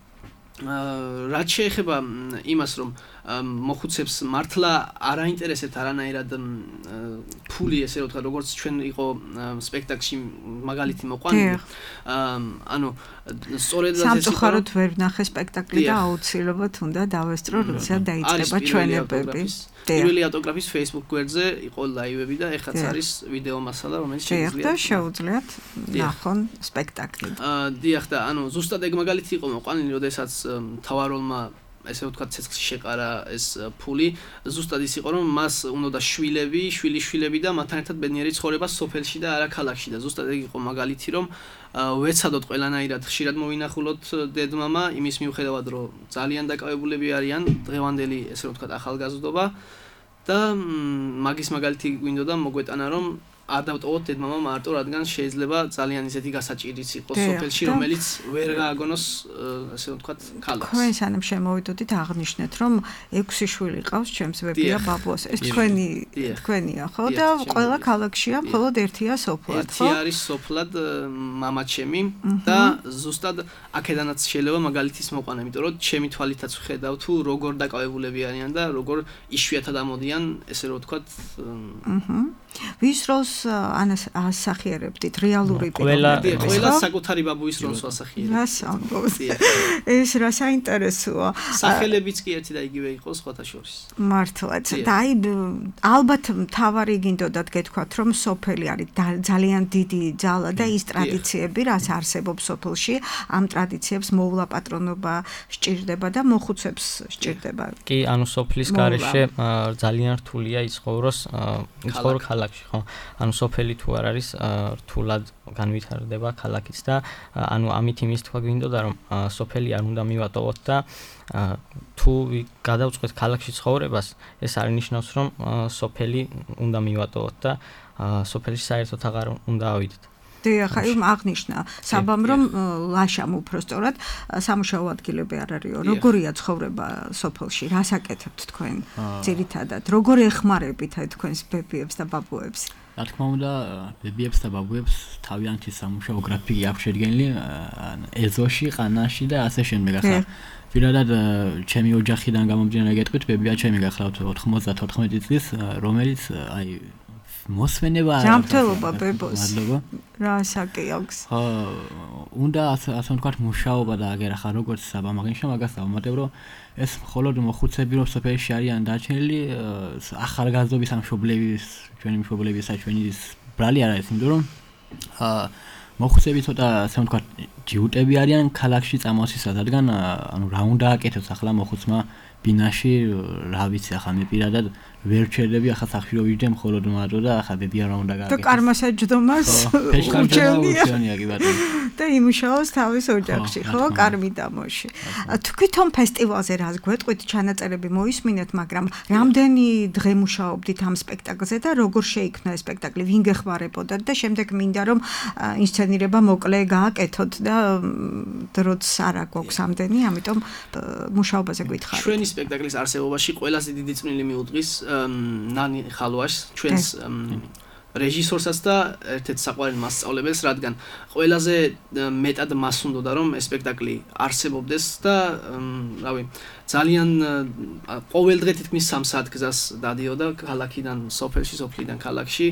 რაც შეეხება იმას, რომ მოხუცებს მართლა არ აინტერესებთ არანაირად ფული, ესე რომ ვთქვა, როგორც ჩვენ იყო სპექტაკლში მაგალითი მოყვანილი. ანუ სწორედ სამწუხაროდ ვერ ვნახე სპექტაკლი და აუცილებლად უნდა დავესწრო, როცა დაიწყება ჩვენებები. პირველი ავტოგრაფის Facebook გვერდზე იყო ლაივები და ეხლაც არის ვიდეო მასალა, რომელიც შეგვიძლია შეუძლიათ ნახონ სპექტაკლი. დიახ და ანუ ზუსტად ეგ მაგალითი იყო მოყვანილი, როდესაც მთავაროლმა ესე ვთქვათ ცეცხლში შეყარა ეს ფული, ზუსტად ის იყო, რომ მას უნდა შვილები, შვილიშვილები და მათთან ერთად ბედნიერი ცხოვრება სოფელში და არა ქალაქში და ზუსტად ეგ იყო მაგალითი, რომ ვეცადოთ ყველანაირად ხშირად მოვინახულოთ დედმამა, იმის მიუხედავად, რომ ძალიან დაკავებულები არიან დღევანდელი ესე ვთქვათ ახალგაზრდობა და მაგის მაგალითი გვინდოდა მოგვეტანა, რომ არ დავტოვოთ დედმამა მარტო, რადგან შეიძლება ძალიან ისეთი გასაჭირიც იყოს სოფელში, რომელიც ვერ გააგონოს, ასე ვთქვათ, ქალაქს. თქვენ სანამ შემოვიდოდით აღნიშნეთ, რომ 6 შვილი ყავს ჩემს ვებია ბაბუას. ეს თქვენია, ხო? და ყველა ქალაქშია, მხოლოდ ერთია სოფლად, ხო? ერთი არის სოფლად მამა ჩემი და ზუსტად აქედანაც შეიძლება მაგალითის მოყვანა, იმიტომ რომ ჩემი თვალითაც ვხედავ თუ როგორ დაკავებულები არიან და როგორ იშვიათად ამოდიან, ესე რომ ვთქვათ, ვის როლს ასახიერებდით რეალური პიროვნებების? ყველა საკუთარი ბაბუის როლს ასახიერებს. რას ამბობთ? ეს რა საინტერესოა. სახელებიც კი ერთი და იგივე იყო სხვათა შორის. მართლაც. და აი ალბათ მთავარი გინდოდათ გეთქვათ, რომ სოფელი არის ძალიან დიდი ძალა და ის ტრადიციები, რაც არსებობს სოფელში, ამ ტრადიციებს მოვლა პატრონობა სჭირდება და მოხუცებს სჭირდება. კი, ანუ სოფლის გარეშე ძალიან რთულია იცხოვროს ქალაქში, ხო? ანუ სოფელი თუ არ არის რთულად განვითარდება ქალაქიც და ანუ ამით იმის თქვა გვინდოდა რომ სოფელი არ უნდა მივატოვოთ და თუ გადავწყვეთ ქალაქში ცხოვრებას, ეს არ ნიშნავს რომ სოფელი უნდა მივატოვოთ და სოფელში საერთოდ აღარ უნდა ავიდეთ. ხა აღნიშნა საბამ რომ ლაშამ უბრალოდ სამუშაო ადგილები არ არისო. როგორია ცხოვრება სოფელში? რას აკეთებთ თქვენ ძირითადად? როგორ ეხმარებით თქვენს ბებიებს და ბაბუებს? რა თქმა უნდა, ბებიებს და ბაბუებს თავიანთი სამუშაო გრაფიკი აქვს შედგენილი ეზოში, ყანაში და ასე შემდეგ. ახლა პირადად ჩემი ოჯახიდან გამომდინარე გეტყვით, ბებია ჩემი გახლავთ 94 წლის, რომელიც აი მოსვენება ჯანმრთელობა ბებოს. მადლობა. რა საკი აქვს? ხო, უნდა ასე ვთქვათ მუშაობა და აგერ ახლა როგორც საბამაღნიშნა მაგას დავუმატებ, რომ ეს მხოლოდ მოხუცები რომ სოფელში არიან დარჩენილი, ახალგაზრდობის ამ მშობლების, ჩვენი მშობლებისა, ჩვენი ბრალი არ არის, იმიტომ რომ მოხუცები ცოტა ასე ვთქვათ ჯიუტები არიან ქალაქში წამოსისას, რადგან ანუ რა უნდა აკეთოს ახლა მოხუცმა ბინაში, რა ვიცი ახლა მე პირადად ვერ ვჩერდები ახლა სახში რომ ვიჯდე მხოლოდ მარტო და ახლა დედია რა უნდა გააკეთოს. და კარმასაჯდომას უჩვენია კი ბატონო. და იმუშაოს თავის ოჯახში, ხო, კარმი დამოში. თვითონ ფესტივალზე რას გვეტყვით, ჩანაწერები მოისმინეთ, მაგრამ რამდენი დღე მუშაობდით ამ სპექტაკლზე და როგორ შეიქმნა ეს სპექტაკლი, ვინ გეხმარებოდათ და შემდეგ მინდა რომ ინსცენირება მოკლე გააკეთოთ და დროც არ აქვს ამდენი, ამიტომ მუშაობაზე გითხარით. ჩვენი სპექტაკლის არსებობაში ყველაზე დიდი წვლილი მიუძღვის ნანი ხალვაშს, ჩვენს რეჟისორსაც და ერთ-ერთ საყვარელ მასწავლებელს, რადგან ყველაზე მეტად მას უნდოდა რომ ეს სპექტაკლი არსებობდეს და რავი, ძალიან ყოველ დღე თითქმის 3 საათ გზას დადიოდა ქალაქიდან სოფელში, სოფლიდან ქალაქში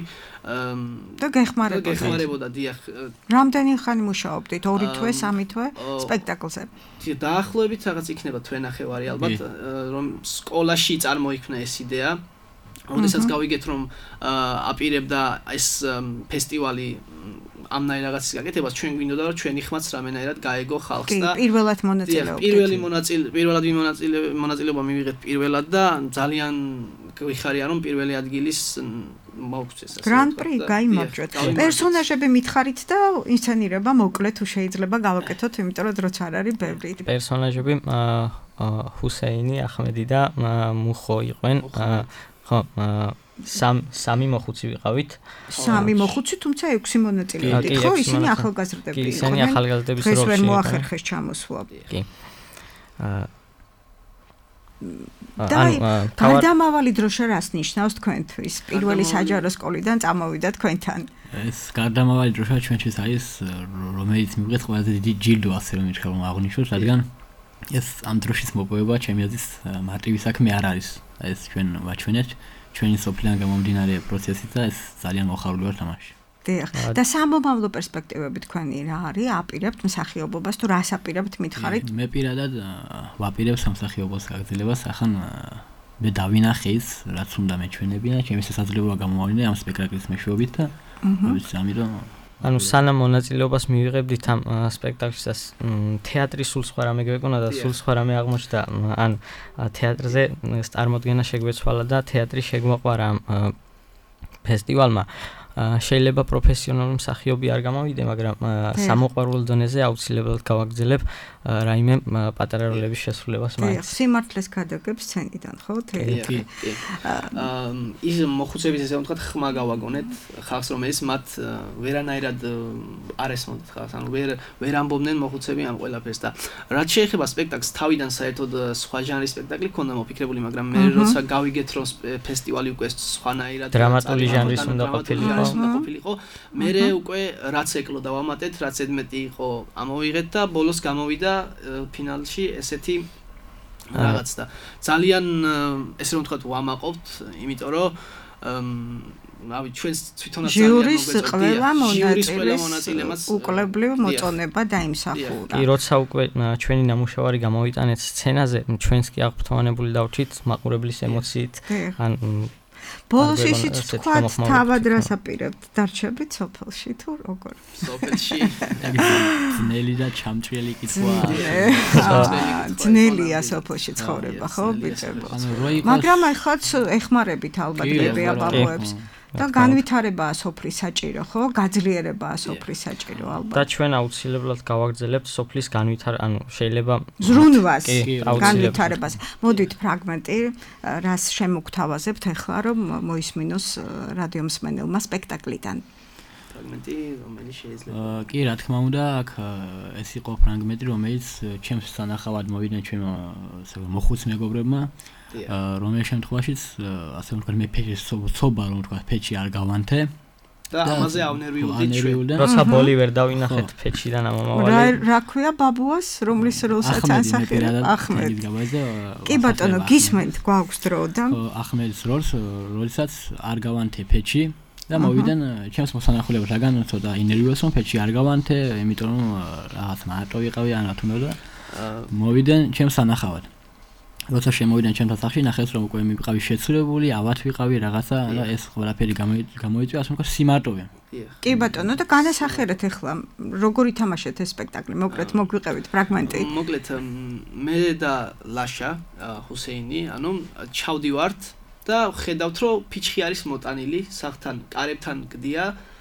და გეხმარებოდა დიახ. რამდენი ხანი მუშაობდით? 2 თვე, 3 თვე სპექტაკლზე? დაახლოებით რაღაც იქნება თვე-ნახევარი ალბათ, რომ სკოლაში წარმოიქმნა ეს იდეა. როდესაც გავიგეთ რომ აპირებდა ეს ფესტივალი ამნაირ რაღაცის გაკეთებას, ჩვენ გვინდოდა რომ ჩვენი ხმაც რამენაირად გაეგო ხალხს და პირველად მონაწილეობდით. პირველად მონაწილეობა მივიღეთ პირველად და ძალიან ვიხარია რომ პირველი ადგილის მოვქცეს. გრან-პრი გაიმარჯვეთ. პერსონაჟები მითხარით და ინსცენირება მოკლე თუ შეიძლება გავაკეთოთ, იმიტომ რომ დროც არ არის ბევრი. პერსონაჟები ჰუსეინი, ახმედი და მუხო იყვენ. ხო, სამი მოხუცი ვიყავით. სამი მოხუცი, თუმცა 6 მონაწილეობდით, ხო? ისინი ახალგაზრდები იყვნენ. ისინი ახალგაზრდების როლში. ეს ვერ მოახერხეს ჩამოსვლა. კი. და გარდამავალი დროშა რას ნიშნავს თქვენთვის? პირველი საჯარო სკოლიდან წამოვიდა თქვენთან. ეს გარდამავალი დროშა ჩვენთვის არის, რომელიც მივიღეთ ყველაზე დიდი ჯილდო, ასე რომ ითქვა, რომ აღნიშნოთ, რადგან ეს ამ დროშის მოპოვება ჩემი აზრით მარტივი საქმე არ არის. ეს ჩვენ ვაჩვენეთ ჩვენი სოფლიდან გამომდინარე პროცესით და ეს ძალიან მოხარული ვარ თამაში. დიახ. და სამომავლო პერსპექტივები თქვენი რა არის? აპირებთ მსახიობობას თუ რას აპირებთ მითხარით? მე პირადად ვაპირებ სამსახიობოს გაგრძელებას, ახლა მე დავინახე ის, რაც უნდა მეჩვენებინა, ჩემი შესაძლებლობა გამომავლინე ამ სპექტაკლის მეშვეობით და ამიტომ ანუ სანამ მონაწილეობას მივიღებდით ამ სპექტაკლში, თეატრი სულ სხვა რამე გვეკონა და სულ სხვა რამე აღმოჩნდა. ან თეატრზე წარმოდგენა შეგვეცვალა და თეატრი შეგვაყვარა ამ ფესტივალმა. შეიძლება პროფესიონალური მსახიობი არ გამოვიდე, მაგრამ სამოყვარულო დონეზე აუცილებლად გავაგრძელებ რაიმე პატარა როლების შესრულებას მაინც. სიმართლეს გადაგებ სცენიდან, ხო? კი. ის მოხუცების ესე ვთქვათ ხმა გავაგონეთ ხალხს რომელიც მათ ვერანაირად არ ესმოდათ ხალხს, ანუ ვერ ამბობდნენ მოხუცები ამ ყველაფერს და რაც შეეხება სპექტაკლს, თავიდან საერთოდ სხვა ჟანრის სპექტაკლი ქონდა მოფიქრებული, მაგრამ მე როცა გავიგეთ რომ ფესტივალი უკვე სხვანაირად დრამატული ჟანრის უნდა ყოფილიყო, მე უკვე რაც ეკლოდა ვამატეთ, რაც ედმეტი იყო ამოვიღეთ და ბოლოს გამოვიდა ფინალში ესეთი რაღაც და ძალიან ესე რომ ვთქვათ ვამაყობთ, იმიტომ რომ რავი ჩვენს თვითონაც ჟიურის ყველა მონაწილეს უკლებლივ მოწონება დაიმსახურა. კი, როცა უკვე ჩვენი ნამუშევარი გამოვიტანეთ სცენაზე, ჩვენს კი აღფრთოვანებული დავჭით მაყურებლის ემოციით, ან ბოლოს ისიც თქვათ თავად რას აპირებთ, დარჩებით სოფელში თუ როგორ? სოფელში ძნელი და ჩამჭრიელი კითხვა. ძნელია სოფელში ცხოვრება, ხო, ბიჭებო? მაგრამ ახლა ეხმარებით ალბათ ბაბუებს. და განვითარებაა სოფლის საჭირო, ხო? გაძლიერებაა სოფლის საჭირო ალბათ. და ჩვენ აუცილებლად გავაგრძელებთ სოფლის განვითარებას, ანუ შეიძლება ზრუნვას, განვითარებას. მოდით ფრაგმენტი, რას შემოგთავაზებთ ახლა, რომ მოისმინოს რადიო მსმენელმა სპექტაკლიდან. ფრაგმენტი, რომელიც შეიძლება. კი, რა თქმა უნდა, აქ ეს იყო ფრაგმენტი, რომელიც ჩემს სანახავად მოვიდნენ ჩვენმა მოხუც მეგობრებმა. რომელიც შემთხვევაშიც ასე ვთქვათ მე ცობა რომ ვთქვათ ფეჩი არ გავანთე და ამაზე ავნერვიულდით ჩვენ. როცა ბოლი ვერ დავინახეთ ფეჩიდან ამომავალი. რა ქვია ბაბუას, რომლის როლსაც ასახელებ? ახმედ. კი ბატონო, გისმენთ, გვაქვს დრო და ახმედის როლს, როდესაც არ გავანთე ფეჩი და მოვიდნენ ჩემს მოსანახულებას, რაგან ცოტა ინერვიულს რომ ფეჩი არ გავანთე, იმიტომ რომ რაღაც მარტო ვიყავი ან რა თქმა უნდა მოვიდნენ ჩემს სანახავად. როცა შემოვიდნენ ჩემთან სახში, ნახეს რომ უკვე მივყავი შეცვლებული, ავად ვიყავი რაღაცა და ეს ყველაფერი გამოიწვია, ასე ვთქვათ, სიმარტოვე. კი ბატონო, და განასახიერეთ ახლა, როგორ ითამაშეთ ეს სპექტაკლი? მოკლედ მოგვიყევით ფრაგმენტი. მოკლედ მე და ლაშა ჰუსეინი, ანუ ჩავდივართ და ხედავთ რომ ფიჩხი არის მოტანილი, სახთან, კარებთან გდია,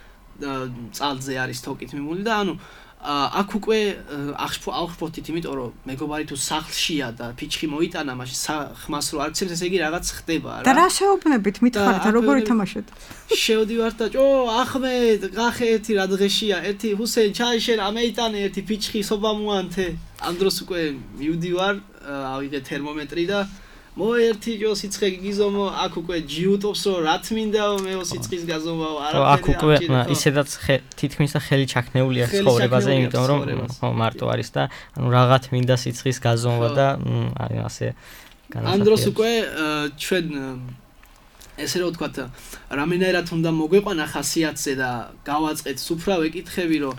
წალზე არის თოკით მიმული და ანუ აქ უკვე აღშფოთით, იმიტომ რომ მეგობარი თუ სახლშია და ფიჩხი მოიტანა, მაშინ ხმას რო არცემს, ესე იგი რაღაც ხდება რა. და რა შეუბნებით, მითხარით, როგორ ითამაშეთ? შევდივართ და ახმედ, გახე ერთი რა დღეშია, ერთი ჰუსეინ ჩაიშენ, ამეიტანე ერთი ფიჩხი სობა მოანთე. ამ დროს უკვე მივდივარ, ავიღე თერმომეტრი და მოერთი სიცხე გიზომო, აქ უკვე ჯიუტობს რომ რა თმინდაო მეო სიცხის გაზომაო, არაფერი. აქ უკვე ისედაც თითქმის და ხელი ჩაქნეულია ცხოვრებაზე, იმიტომ რომ მარტო არის და ანუ რაღაც მინდა სიცხის გაზომვა და ასე განსაკუთრებით. ამ დროს უკვე ჩვენ ესე რომ ვთქვათ, რამენერად უნდა მოგვეყვანა ხასიათზე და გავაწყეთ სუფრა, ვეკითხები რომ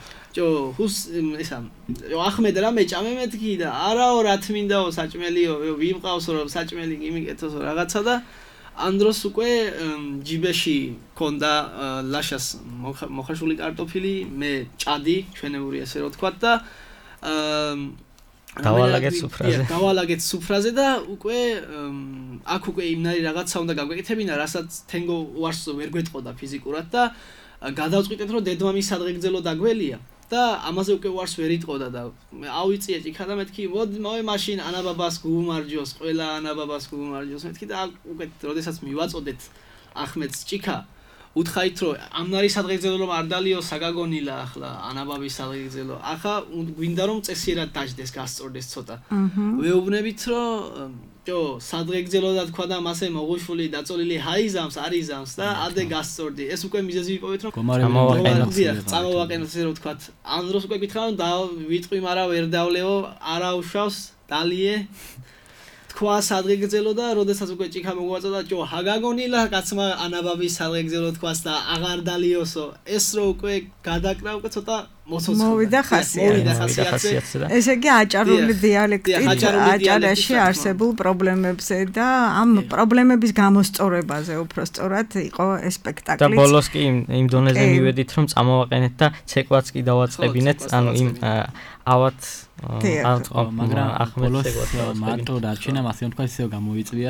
ახმედ რა მეჭამე მეთქი და არაო რა თმინდაო საჭმელიო ვიმყავსო რომ საჭმელი იმიკეთოსო რაღაცა და ამ დროს უკვე ჯიბეში ქონდა ლაშას მოხარშული კარტოფილი, მე ჭადი, ჩვენებური ესე რომ ვთქვათ და დავალაგეთ სუფრაზე და უკვე აქ უკვე იმნარი რაღაცა უნდა გაგვეკეთებინა, რასაც თენგო უარს ვერ გვეტყოდა ფიზიკურად და გადავწყვიტეთ რომ დედმამის სადღეგრძელო დაგველია და ამაზე უკვე უარს ვერ იტყოდა და ავიწიე ჭიქა და მეთქი მოე მაშინ ანაბაბას გუმარჯოს, ყველა ანაბაბას გუმარჯოს მეთქი და უკვე როდესაც მივაწოდეთ ახმედს ჭიქა უთხაით რომ ამნარი სადღეგრძელო რომ არ დალიო საგაგონილა ახლა ანაბაბის სადღეგრძელო ახლა გვინდა რომ წესიერად დაждდეს გასწორდეს ცოტა ვეუბნებით რომ სადღეგრძელო და თქვა და მასე მოღუშული დაწოლილი ჰაიზამს არიზამს და ადე გასწორდი ეს უკვე მიზეზი ვიპოვეთ რომ წამოვაყენოთ ესე რომ ვთქვათ ამ დროს უკვე გითხრა რომ ვიტყვი მაგრამ ვერ დავლეო არაუშავს დალიე თქვა სადღეგრძელო და როდესაც უკვე ჭიქა მოგვაწოდა ჰაგაგონილა კაცმა ანაბაბის სადღეგრძელო თქვას და აღარ დალიოსო ეს რო უკვე გადაკრა უკვე ცოტა მოვიდა ხასიათზე და ესე იგი აჭარული დიალექტით აჭარაში არსებულ პრობლემებზე და ამ პრობლემების გამოსწორებაზე უფრო სწორად იყო ეს სპექტაკლი და ბოლოს კი იმ დონეზე მივედით რომ წამოვაყენეთ და ცეკვაც კი დავაწყებინეთ ანუ იმ ავად მაგრამ ახმედს მარტო დარჩენა მასე თქვა ისევ გამოიწვია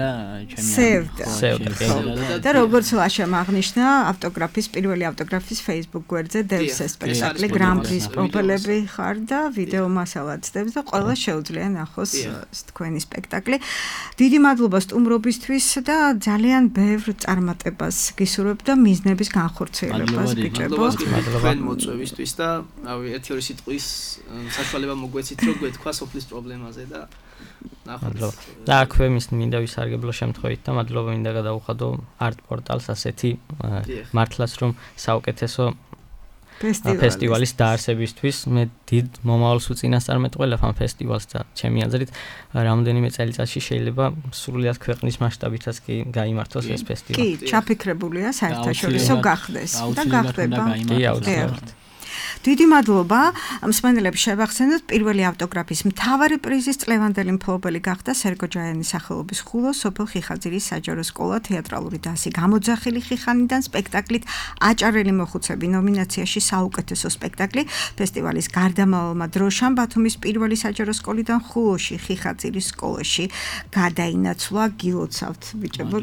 ჩემი და როგორც ლაშამ აღნიშნა ავტოგრაფის პირველი ავტოგრაფის Facebook გვერდზე დევს ეს სპექტაკლი Grand სტორის პროფილები ხარ და ვიდეო მასალაცდებს და ყველა შეუძლია ნახოს თქვენი სპექტაკლი. დიდი მადლობა სტუმრობისთვის და ძალიან ბევრ წარმატებას გისურვებ და მიზნების განხორციელებას ბიჭებო. მადლობა მოწვევისთვის და რავი 1-2 სიტყვის საშუალება მოგვეცით რომ გვეთქვა სოფლის პრობლემაზე და მადლობა. და აქვე მინდა ვისარგებლო შემთხვევით და მადლობა მინდა გადავუხადო art portals ასეთი მართლაც რომ საუკეთესო ფესტივალის დაარსებისთვის მე დიდ მომავალს უწინასწარმეტყველებ ამ ფესტივალს და ჩემი აზრით რამდენიმე წელიწადში შეიძლება სრულიად ქვეყნის მასშტაბითაც კი გაიმართოს ეს ფესტივალი. კი, ჩაფიქრებულია საერთაშორისო გახდეს და გახდება. კი, აუცილებლად. დიდი მადლობა მსმენელებს შევახსენოთ პირველი ავტოგრაფის მთავარი პრიზის წლევანდელი მფლობელი გახდა სერგო ჯაიანის სახელობის ხულო სოფელ ხიხაძირის საჯარო სკოლა თეატრალური დასი გამოძახილი ხიხანიდან სპექტაკლით აჭარელი მოხუცები ნომინაციაში საუკეთესო სპექტაკლი ფესტივალის გარდამავალმა დროშამ ბათუმის პირველი საჯარო სკოლიდან ხულოში ხიხაძირის სკოლაში გადაინაცვლა. გილოცავთ ბიჭებო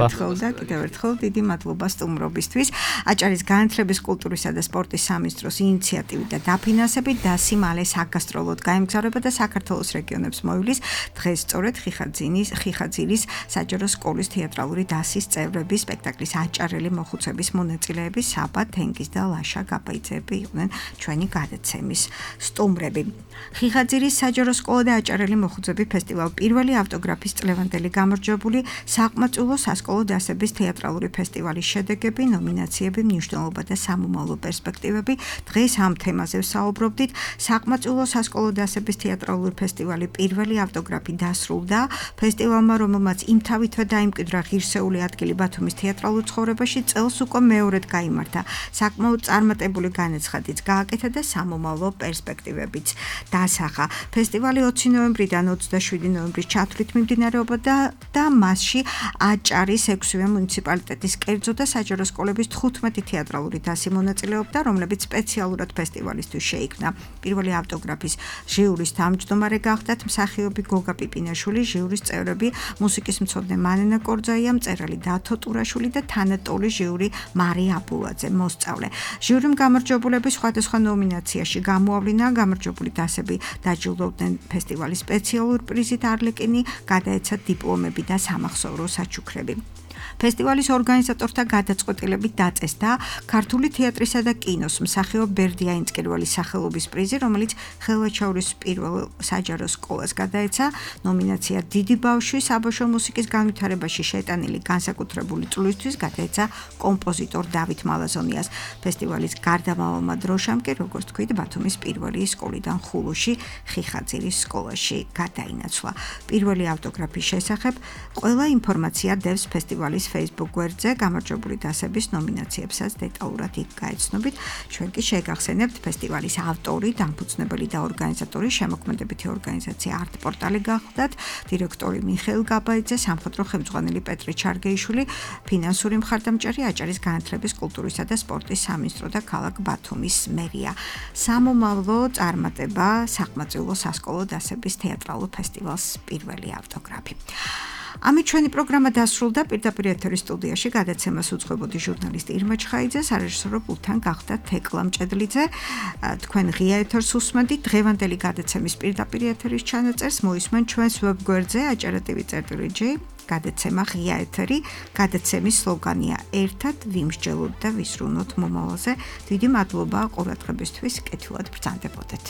კიდევ ერთხელ დიდი მადლობა სტუმრობისთვის. აჭარის განათლების კულტურისა და სპორტის სამინისტროს ინიციატივით და დაფინანსებით დასი მალე საგასტროლოდ გაემგზავრება და საქართველოს რეგიონებს მოივლის. დღეს სწორედ ხიხაძირის საჯარო სკოლის თეატრალური დასის წევრები სპექტაკლის აჭარელი მოხუცების მონაწილეები საბა თენგის და ლაშა გაბაიძეები იყვნენ ჩვენი გადაცემის სტუმრები. ხიხაძირის საჯარო სკოლა და აჭარელი მოხუცები ფესტივალ პირველი ავტოგრაფის წლევანდელი გამარჯვებული საყმაწვილო სასკოლო დასების თეატრალური ფესტივალის შედეგები, ნომინაციები, მნიშვნელობა და სამომავლო პერსპექტივები. დღეს ამ თემაზე ვსაუბრობდით. საყმაწვილო სასკოლო დასების თეატრალური ფესტივალი პირველი ავტოგრაფი დასრულდა. ფესტივალმა, რომელმაც იმთავითვე დაიმკვიდრა ღირსეული ადგილი ბათუმის თეატრალურ ცხოვრებაში, წელს უკვე მეორედ გაიმართა. საკმაოდ წარმატებული განაცხადიც გააკეთა და სამომავლო პერსპექტივებიც დასახა. ფესტივალი 20 ნოემბრიდან 27 ნოემბრის ჩათვლით მიმდინარეობდა და მასში აჭარის 6-ვე მუნიციპალიტეტის კერძო და საჯარო სკოლების 15 თეატრალური დასი მონაწილეობდა, რომლებიც სპეციალურად ფესტივალისთვის შეიქმნა. პირველი ავტოგრაფის ჟიურის თავმჯდომარე გახდათ მსახიობი გოგა პიპინაშვილი, ჟიურის წევრები მუსიკის მცოდნე მანენა კორძაია, მწერალი დათო ტურაშვილი და თანატოლი ჟიური მარია აბულაძე მოსწავლე. ჟიურიმ გამარჯვებულები სხვადასხვა ნომინაციაში გამოავლინა. გამარჯვებული დასები დაჯილდოვდნენ ფესტივალის სპეციალურ პრიზით არლეკინი, გადაეცათ დიპლომები და სამახსოვრო საჩუქრები. ფესტივალის ორგანიზატორთა გადაწყვეტილებით დაწესდა ქართული თეატრისა და კინოს მსახიობ ბერდიაინწყირვალის სახელობის პრიზი, რომელიც ხელვაჩაურის პირველ საჯარო სკოლას გადაეცა. ნომინაცია დიდი ბავშვი საბავშვო მუსიკის განვითარებაში შეტანილი განსაკუთრებული წვლისთვის გადაეცა კომპოზიტორ დავით მალაზონიას. ფესტივალის გარდამავალმა დროშამ კი, როგორც თქვით, ბათუმის პირველი სკოლიდან ხულოში ხიხაძირის სკოლაში გადაინაცვლა. პირველი ავტოგრაფის შესახებ ყველა ინფორმაცია დევს ფესტივალის Facebook გვერდზე. გამარჯვებული დასების ნომინაციებსაც დეტალურად იქ გაეცნობით. ჩვენ კი შეგახსენებთ ფესტივალის ავტორი, დამფუძნებელი და ორგანიზატორი შემოქმედებითი ორგანიზაცია art portal-ი გახლდათ, დირექტორი მიხეილ გაბაიძე, სამხატვრო ხელმძღვანელი პეტრი ჩარგეიშვილი, ფინანსური მხარდამჭერი აჭარის განათლების, კულტურისა და სპორტის სამინისტრო და ქალაქ ბათუმის მერია. სამომავლო წარმატება საყმაწვილო სასკოლო დასების თეატრალურ ფესტივალს პირველი ავტოგრაფი. ამით ჩვენი პროგრამა დასრულდა. პირდაპირ ეთერის სტუდიაში გადაცემას უძღვებოდი ჟურნალისტი ირმა ჩხაიძე, სარეჟისორო პულტთან გახდა თეკლა მჭედლიძე. თქვენ ღია ეთერს უსმენთ. დღევანდელი გადაცემის პირდაპირ ეთერის ჩანაწერს მოისმენ ჩვენს ვებგვერდზე acara.tv.j. გადაცემა ღია ეთერი. გადაცემის სლოგანია ერთად ვიმსჯელოთ და ვისრუნოთ მომავალზე. დიდი მადლობა ყურადღებისთვის. კეთილად ბრძანდებოდეთ.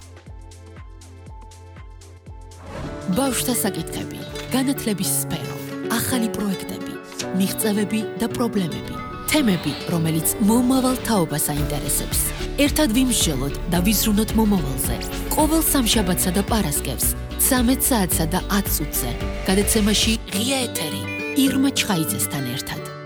ბავშვთა საკითხები, განათლების სფერო, ახალი პროექტები, მიღწევები და პრობლემები, თემები, რომელიც მომავალ თაობას აინტერესებს. ერთად ვიმსჯელოთ და ვიზრუნოთ მომავალზე. ყოველ სამშაბათსა და პარასკევს 13 საათსა და 10 წუთზე. გადაცემაში ღია ეთერი ირმა ჩხაიძესთან ერთად.